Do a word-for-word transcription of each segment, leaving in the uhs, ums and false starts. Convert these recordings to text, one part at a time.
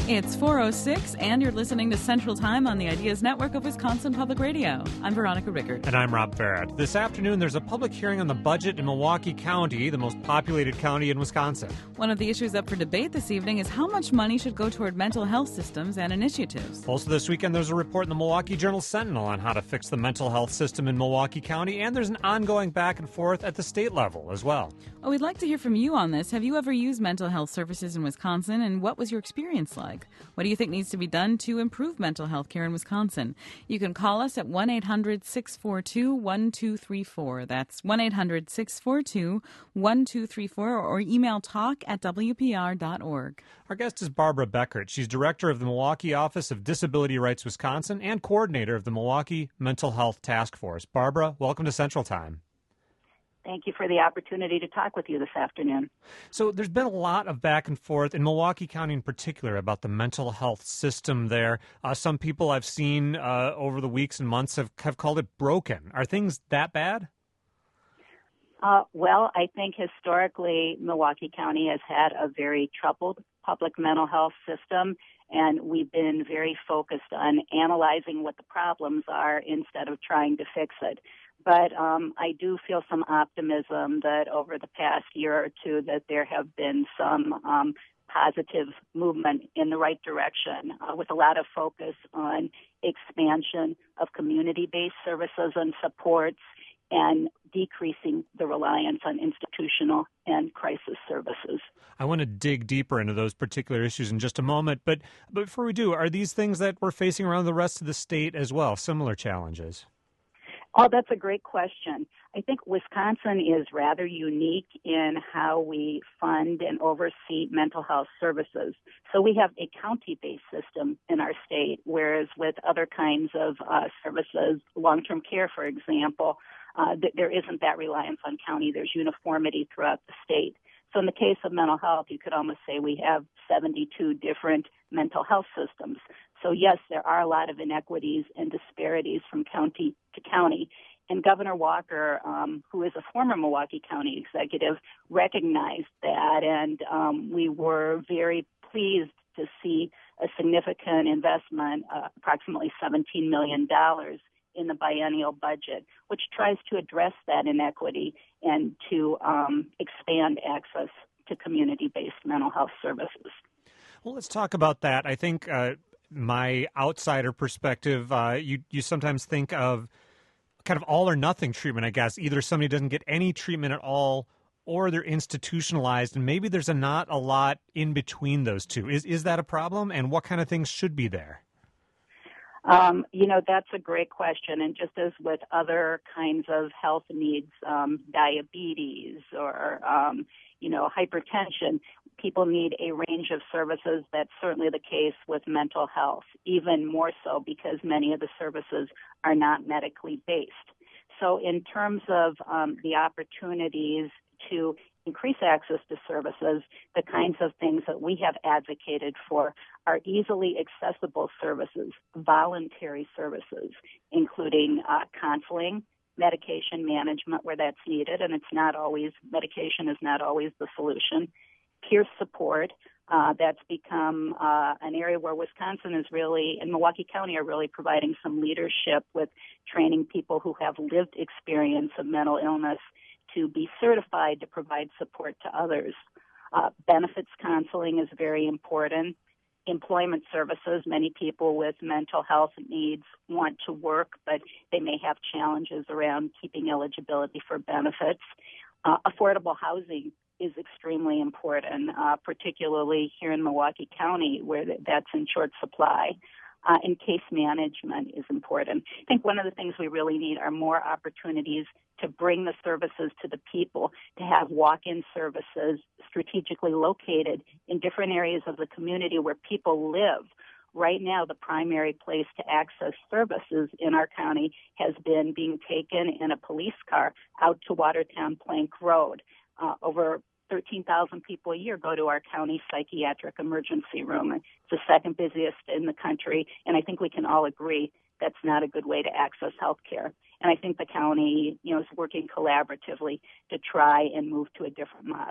It's four oh six, and you're listening to Central Time on the Ideas Network of Wisconsin Public Radio. I'm Veronica Rickert. And I'm Rob Barrett. This afternoon, there's a public hearing on the budget in Milwaukee County, the most populated county in Wisconsin. One of the issues up for debate this evening is how much money should go toward mental health systems and initiatives. Also this weekend, there's a report in the Milwaukee Journal-Sentinel on how to fix the mental health system in Milwaukee County, and there's an ongoing back and forth at the state level as well. Well, we'd like to hear from you on this. Have you ever used mental health services in Wisconsin, and what was your experience like? What do you think needs to be done to improve mental health care in Wisconsin? You can call us at one eight hundred six four two one two three four. That's one eight hundred six four two one two three four, or email talk at w p r dot org. Our guest is Barbara Beckert. She's director of the Milwaukee Office of Disability Rights Wisconsin and coordinator of the Milwaukee Mental Health Task Force. Barbara, welcome to Central Time. Thank you for the opportunity to talk with you this afternoon. So there's been a lot of back and forth in Milwaukee County in particular about the mental health system there. Uh, some people I've seen uh, over the weeks and months have, have called it broken. Are things that bad? Uh, well, I think historically Milwaukee County has had a very troubled public mental health system, and we've been very focused on analyzing what the problems are instead of trying to fix it. But um, I do feel some optimism that over the past year or two that there have been some um, positive movement in the right direction uh, with a lot of focus on expansion of community-based services and supports and decreasing the reliance on institutional and crisis services. I want to dig deeper into those particular issues in just a moment, but, but before we do, are these things that we're facing around the rest of the state as well, similar challenges? Oh, that's a great question. I think Wisconsin is rather unique in how we fund and oversee mental health services. So we have a county-based system in our state, whereas with other kinds of uh, services, long-term care, for example, uh, th- there isn't that reliance on county. There's uniformity throughout the state. So in the case of mental health, you could almost say we have seventy-two different mental health systems. So yes, there are a lot of inequities and disparities from county to county. And Governor Walker, um, who is a former Milwaukee County executive, recognized that, and um, we were very pleased to see a significant investment, uh, approximately seventeen million dollars in the biennial budget, which tries to address that inequity and to um, expand access to community-based mental health services. Well, let's talk about that. I think uh, my outsider perspective, uh, you, you sometimes think of kind of all or nothing treatment, I guess. Either somebody doesn't get any treatment at all or they're institutionalized, and maybe there's a not a lot in between those two. Is, is that a problem, and what kind of things should be there? Um, you know, that's a great question. And just as with other kinds of health needs, um, diabetes or, um, you know, hypertension, people need a range of services. That's certainly the case with mental health, even more so because many of the services are not medically based. So in terms of um, the opportunities to increase access to services, the kinds of things that we have advocated for are easily accessible services, voluntary services, including uh, counseling, medication management where that's needed, and it's not always, medication is not always the solution, peer support. Uh, that's become uh, an area where Wisconsin is really, and Milwaukee County are really providing some leadership with training people who have lived experience of mental illness to be certified to provide support to others. Uh, benefits counseling is very important. Employment services, many people with mental health needs want to work, but they may have challenges around keeping eligibility for benefits. Uh, affordable housing is extremely important, uh, particularly here in Milwaukee County where that's in short supply. Uh, and case management is important. I think one of the things we really need are more opportunities to bring the services to the people, to have walk-in services strategically located in different areas of the community where people live. Right now, the primary place to access services in our county has been being taken in a police car out to Watertown Plank Road. Uh, over thirteen thousand people a year go to our county psychiatric emergency room. It's the second busiest in the country, and I think we can all agree that's not a good way to access health care. And I think the county, you know, is working collaboratively to try and move to a different model.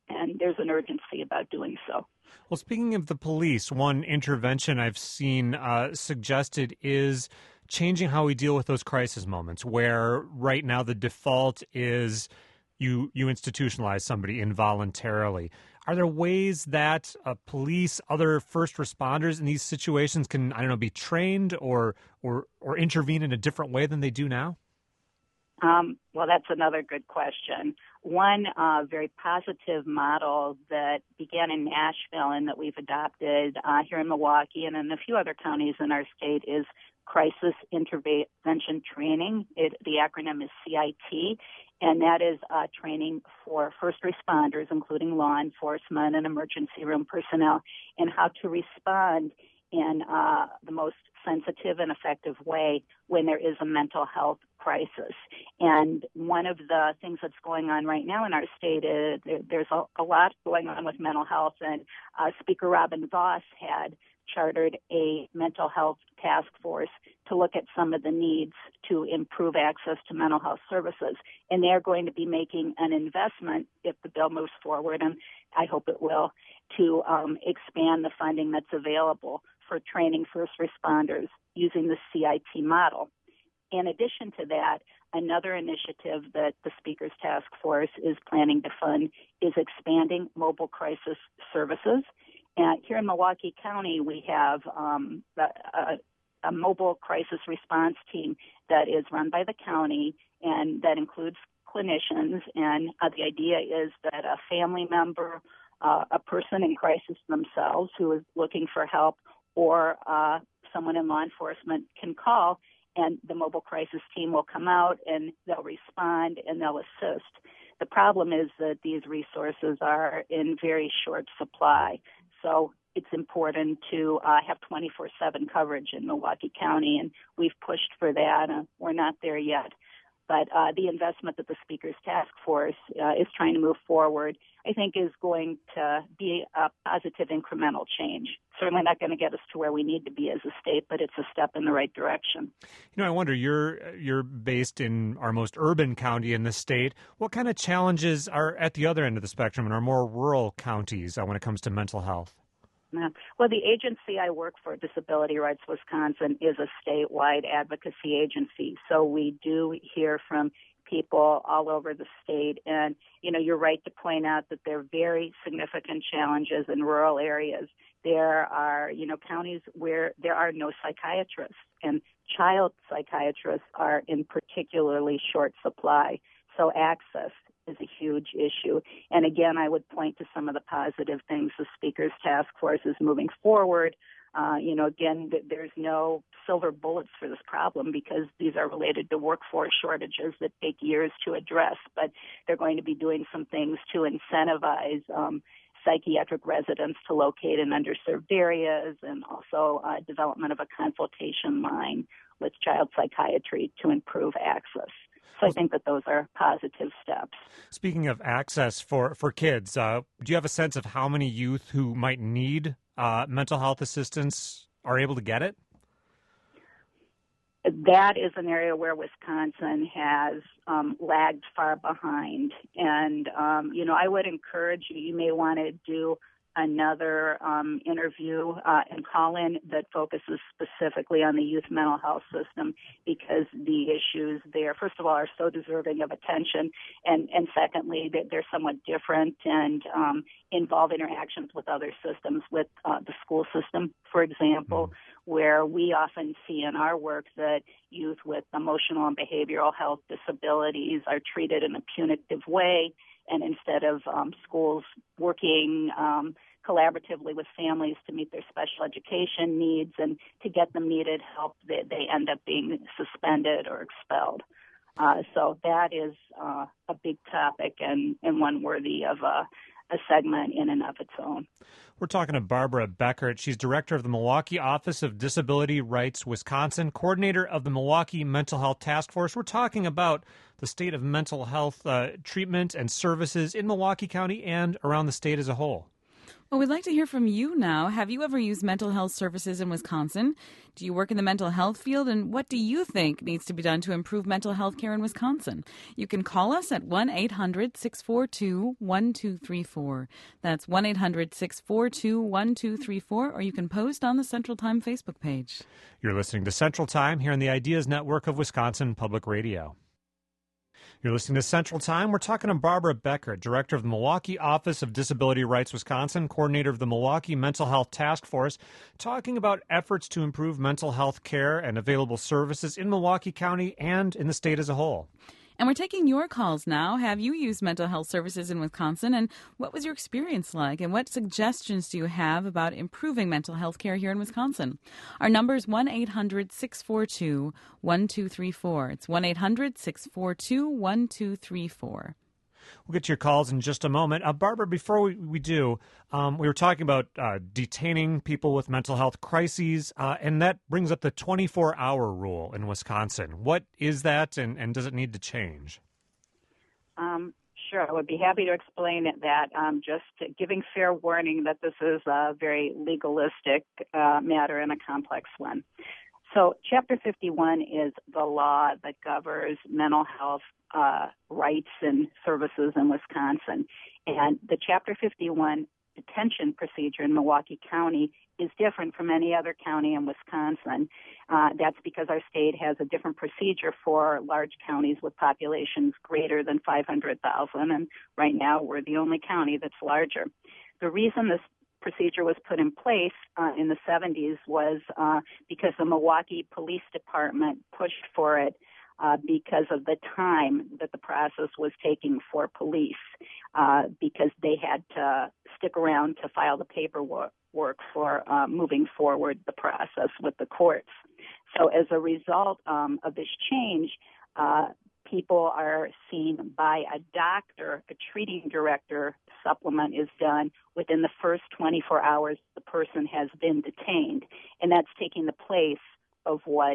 and there's an urgency about doing so. Well, speaking of the police, one intervention I've seen uh, suggested is changing how we deal with those crisis moments, where right now the default is you you institutionalize somebody involuntarily. Are there ways that uh, police, other first responders in these situations can, I don't know, be trained or or or intervene in a different way than they do now? Um, well, that's another good question. One uh, very positive model that began in Nashville and that we've adopted uh, here in Milwaukee and in a few other counties in our state is crisis intervention training. It, the acronym is C I T, and that is uh, training for first responders, including law enforcement and emergency room personnel, in how to respond in uh, the most sensitive and effective way when there is a mental health crisis. And one of the things that's going on right now in our state is there, there's a, a lot going on with mental health, and uh, Speaker Robin Vos had chartered a mental health task force to look at some of the needs to improve access to mental health services. And they're going to be making an investment, if the bill moves forward, and I hope it will, to um, expand the funding that's available for training first responders using the C I T model. In addition to that, another initiative that the Speaker's Task Force is planning to fund is expanding mobile crisis services. And here in Milwaukee County, we have um, a, a mobile crisis response team that is run by the county and that includes clinicians. And uh, the idea is that a family member, uh, a person in crisis themselves who is looking for help, or uh, someone in law enforcement can call, and the mobile crisis team will come out and they'll respond and they'll assist. The problem is that these resources are in very short supply. So it's important to uh, have twenty-four seven coverage in Milwaukee County, and we've pushed for that. Uh, we're not there yet. But uh, the investment that the Speaker's Task Force uh, is trying to move forward, I think, is going to be a positive incremental change. Certainly not going to get us to where we need to be as a state, but it's a step in the right direction. You know, I wonder, you're you're based in our most urban county in the state. What kind of challenges are at the other end of the spectrum in our more rural counties uh, when it comes to mental health? Well, the agency I work for, Disability Rights Wisconsin, is a statewide advocacy agency. So we do hear from people all over the state. And, you know, you're right to point out that there are very significant challenges in rural areas. There are, you know, counties where there are no psychiatrists, and child psychiatrists are in particularly short supply. So access is a huge issue. And again, I would point to some of the positive things the Speaker's Task Force is moving forward. Uh, you know, again, th- there's no silver bullets for this problem because these are related to workforce shortages that take years to address, but they're going to be doing some things to incentivize um, psychiatric residents to locate in underserved areas, and also uh, development of a consultation line with child psychiatry to improve access. So I think that those are positive steps. Speaking of access for, for kids, uh, do you have a sense of how many youth who might need uh, mental health assistance are able to get it? That is an area where Wisconsin has um, lagged far behind. And, um, you know, I would encourage you, you may want to do another um, interview uh, and call in that focuses specifically on the youth mental health system, because the issues there, first of all, are so deserving of attention, and, and secondly, they're somewhat different and um, involve interactions with other systems, with uh, the school system, for example, mm-hmm. where we often see in our work that youth with emotional and behavioral health disabilities are treated in a punitive way. And instead of um, schools working um, collaboratively with families to meet their special education needs and to get them needed help, they, they end up being suspended or expelled. Uh, so that is uh, a big topic and, and one worthy of a, a segment in and of its own. We're talking to Barbara Beckert. She's director of the Milwaukee Office of Disability Rights Wisconsin, coordinator of the Milwaukee Mental Health Task Force. We're talking about the state of mental health uh, treatment and services in Milwaukee County and around the state as a whole. Well, we'd like to hear from you now. Have you ever used mental health services in Wisconsin? Do you work in the mental health field? And what do you think needs to be done to improve mental health care in Wisconsin? You can call us at one eight hundred six four two one two three four. That's one eight hundred six four two one two three four, or you can post on the Central Time Facebook page. You're listening to Central Time here on the Ideas Network of Wisconsin Public Radio. You're listening to Central Time. We're talking to Barbara Becker, Director of the Milwaukee Office of Disability Rights Wisconsin, Coordinator of the Milwaukee Mental Health Task Force, talking about efforts to improve mental health care and available services in Milwaukee County and in the state as a whole. And we're taking your calls now. Have you used mental health services in Wisconsin, and what was your experience like? And what suggestions do you have about improving mental health care here in Wisconsin? Our number is one eight hundred six four two one two three four. It's one eight hundred six four two one two three four. We'll get to your calls in just a moment. Uh, Barbara, before we, we do, um, we were talking about uh, detaining people with mental health crises, uh, and that brings up the twenty-four hour rule in Wisconsin. What is that, and, and does it need to change? Um, sure, I would be happy to explain it, that. Um, just giving fair warning that this is a very legalistic uh, matter and a complex one. So Chapter fifty-one is the law that governs mental health uh, rights and services in Wisconsin. And the Chapter fifty-one detention procedure in Milwaukee County is different from any other county in Wisconsin. Uh, that's because our state has a different procedure for large counties with populations greater than five hundred thousand, and right now we're the only county that's larger. The reason this procedure was put in place uh, in the seventies was uh, because the Milwaukee Police Department pushed for it uh, because of the time that the process was taking for police, uh, because they had to stick around to file the paperwork work for uh, moving forward the process with the courts. So as a result um, of this change, uh, people are seen by a doctor, a treating director. Supplement is done within the first twenty-four hours the person has been detained, and that's taking the place of what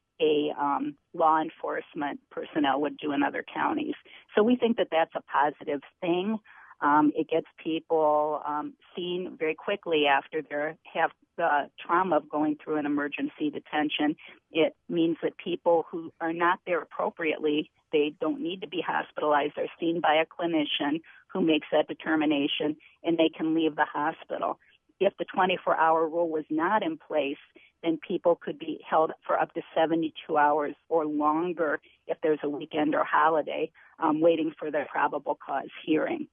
a um, law enforcement personnel would do in other counties. So we think that that's a positive thing. Um, it gets people um, seen very quickly after they have the trauma of going through an emergency detention. It means that people who are not there appropriately, they don't need to be hospitalized, are seen by a clinician who makes that determination, and they can leave the hospital. If the twenty-four hour rule was not in place, then people could be held for up to seventy-two hours or longer if there's a weekend or holiday, um, waiting for their probable cause hearing.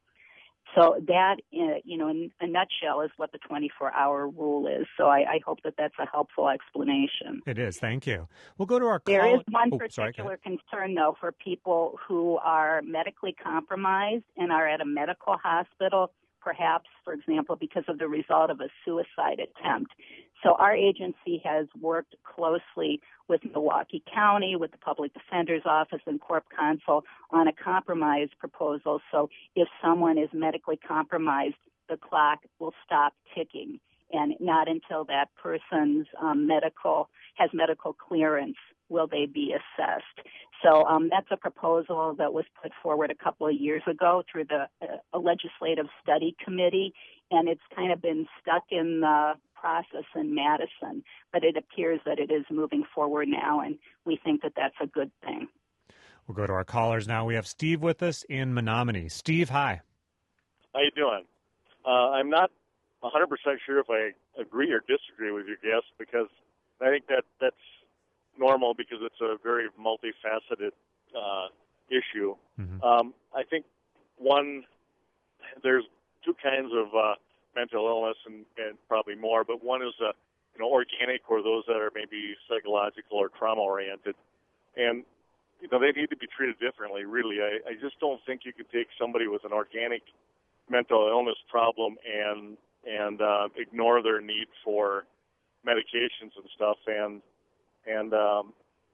So that, uh, you know, in a nutshell, is what the twenty-four hour rule is. So I, I hope that that's a helpful explanation. It is. Thank you. We'll go to our call. There is one oh, sorry, particular concern, though, for people who are medically compromised and are at a medical hospital, perhaps, for example, because of the result of a suicide attempt. So our agency has worked closely with Milwaukee County, with the Public Defender's Office, and Corp Counsel on a compromise proposal. So if someone is medically compromised, the clock will stop ticking, and not until that person's um, medical has medical clearance will they be assessed. So um, that's a proposal that was put forward a couple of years ago through the uh, Legislative Study Committee, and it's kind of been stuck in the process in Madison, but it appears that it is moving forward now, and we think that that's a good thing. We'll go to our callers now. We have Steve with us in Menominee. Steve, hi. How you doing? Uh, I'm not one hundred percent sure if I agree or disagree with your guest, because I think that that's normal because it's a very multifaceted uh, issue. Mm-hmm. Um, I think, one, there's two kinds of uh, mental illness and, and probably more, but one is uh, you know, organic, or those that are maybe psychological or trauma-oriented. And, you know, they need to be treated differently, really. I, I just don't think you could take somebody with an organic mental illness problem and and uh, ignore their need for medications and stuff. And and um,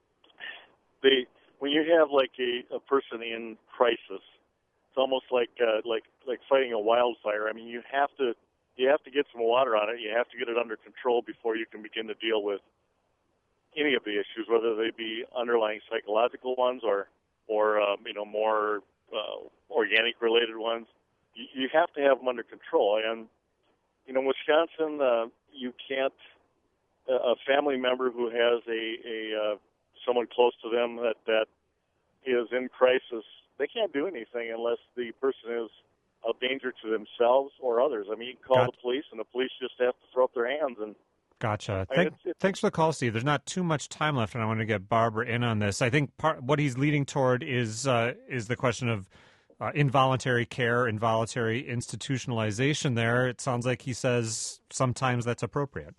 they when you have like a, a person in crisis, it's almost like uh, like like fighting a wildfire. I mean, you have to you have to get some water on it. You have to get it under control before you can begin to deal with any of the issues, whether they be underlying psychological ones or or um, you know more uh, organic related ones. You, you have to have them under control. And you know, in Wisconsin, uh, you can't, a family member who has a, a uh, someone close to them that, that is in crisis, they can't do anything unless the person is a danger to themselves or others. I mean, you can call Got- the police, and the police just have to throw up their hands. And Gotcha. I mean, Thank, it's, it's, thanks for the call, Steve. There's not too much time left, and I want to get Barbara in on this. I think part what he's leading toward is uh, is the question of uh, involuntary care, involuntary institutionalization. There, it sounds like he says sometimes that's appropriate.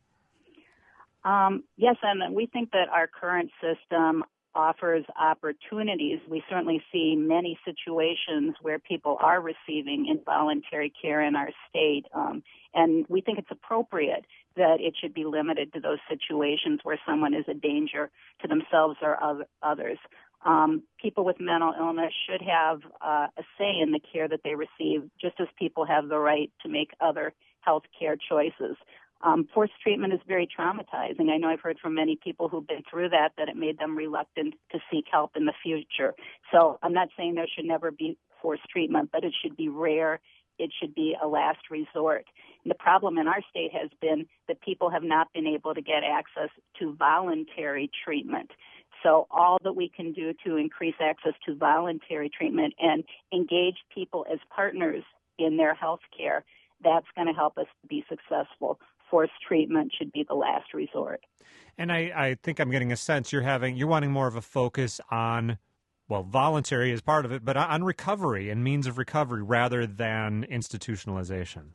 Um, yes, and we think that our current system offers opportunities. We certainly see many situations where people are receiving involuntary care in our state, um, and we think it's appropriate that it should be limited to those situations where someone is a danger to themselves or other, others. Um, people with mental illness should have uh, a say in the care that they receive, just as people have the right to make other health care choices. Um, forced treatment is very traumatizing. I know I've heard from many people who've been through that, that it made them reluctant to seek help in the future. So I'm not saying there should never be forced treatment, but it should be rare. It should be a last resort. And the problem in our state has been that people have not been able to get access to voluntary treatment. So all that we can do to increase access to voluntary treatment and engage people as partners in their health care, that's going to help us to be successful. Forced treatment should be the last resort. And I, I think I'm getting a sense you're having you're wanting more of a focus on, well, voluntary is part of it, but on recovery and means of recovery rather than institutionalization.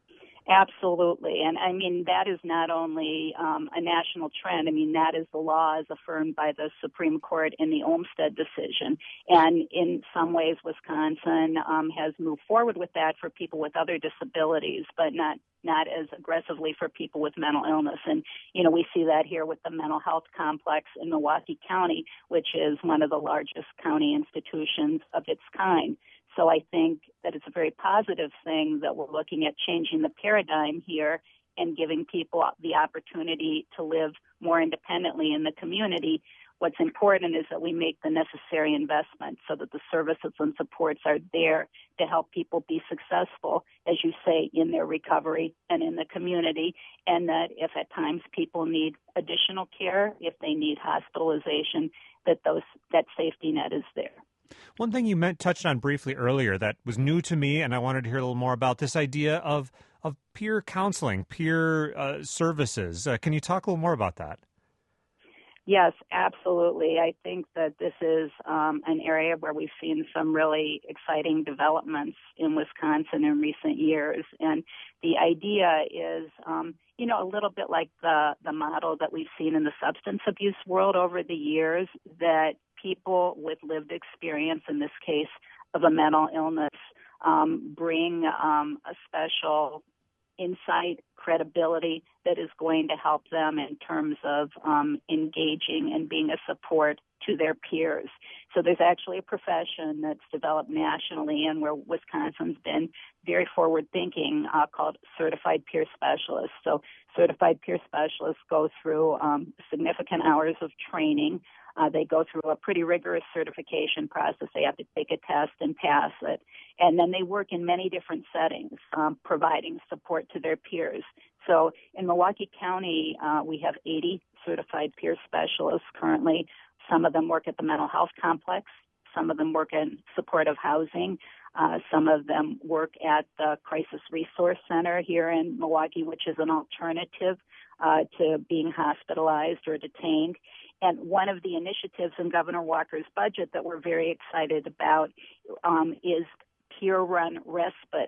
Absolutely. And I mean, that is not only um, a national trend. I mean, that is the law as affirmed by the Supreme Court in the Olmstead decision. And in some ways, Wisconsin um, has moved forward with that for people with other disabilities, but not not as aggressively for people with mental illness. And, you know, we see that here with the mental health complex in Milwaukee County, which is one of the largest county institutions of its kind. So I think that it's a very positive thing that we're looking at changing the paradigm here and giving people the opportunity to live more independently in the community. What's important is that we make the necessary investments so that the services and supports are there to help people be successful, as you say, in their recovery and in the community, and that if at times people need additional care, if they need hospitalization, that those that safety net is there. One thing you meant, touched on briefly earlier that was new to me, and I wanted to hear a little more about this idea of, of peer counseling, peer uh, services. Uh, can you talk a little more about that? Yes, absolutely. I think that this is um, an area where we've seen some really exciting developments in Wisconsin in recent years. And the idea is, um, you know, a little bit like the, the model that we've seen in the substance abuse world over the years, that people with lived experience, in this case of a mental illness, um, bring um, a special insight, credibility that is going to help them in terms of um, engaging and being a support to their peers. So there's actually a profession that's developed nationally and where Wisconsin's been very forward-thinking uh, called certified peer specialists. So certified peer specialists go through um, significant hours of training. Uh, they go through a pretty rigorous certification process. They have to take a test and pass it. And then they work in many different settings, um, providing support to their peers. So in Milwaukee County, uh, we have eighty certified peer specialists currently. Some of them work at the mental health complex. Some of them work in supportive housing. Uh, some of them work at the Crisis Resource Center here in Milwaukee, which is an alternative uh, to being hospitalized or detained. And one of the initiatives in Governor Walker's budget that we're very excited about um, is peer-run respite.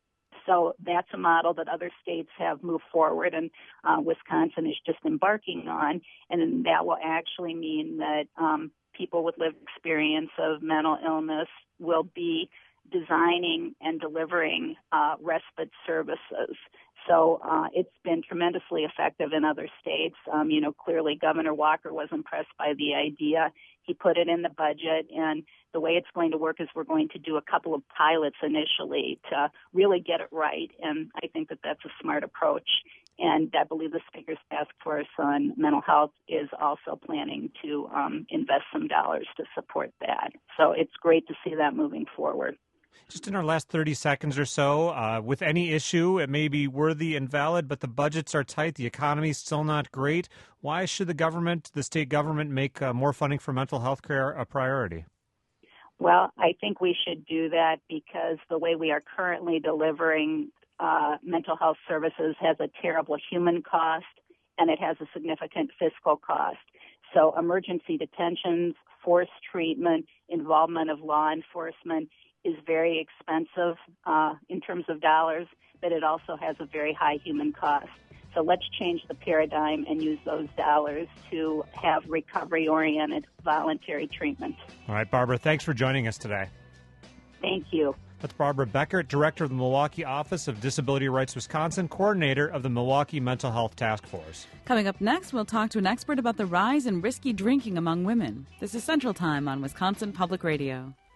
So that's a model that other states have moved forward, and uh, Wisconsin is just embarking on. And that will actually mean that um, people with lived experience of mental illness will be designing and delivering uh, respite services. So uh, it's been tremendously effective in other states. Um, you know, clearly Governor Walker was impressed by the idea. He put it in the budget, and the way it's going to work is we're going to do a couple of pilots initially to really get it right, and I think that that's a smart approach. And I believe the Speaker's Task Force on Mental Health is also planning to um, invest some dollars to support that. So it's great to see that moving forward. Just in our last thirty seconds or so, uh, with any issue, it may be worthy and valid, but the budgets are tight. The economy is still not great. Why should the government, the state government, make uh, more funding for mental health care a priority? Well, I think we should do that because the way we are currently delivering uh, mental health services has a terrible human cost and it has a significant fiscal cost. So emergency detentions, forced treatment, involvement of law enforcement is very expensive uh, in terms of dollars, but it also has a very high human cost. So let's change the paradigm and use those dollars to have recovery-oriented voluntary treatment. All right, Barbara, thanks for joining us today. Thank you. That's Barbara Beckert, Director of the Milwaukee Office of Disability Rights Wisconsin, Coordinator of the Milwaukee Mental Health Task Force. Coming up next, we'll talk to an expert about the rise in risky drinking among women. This is Central Time on Wisconsin Public Radio.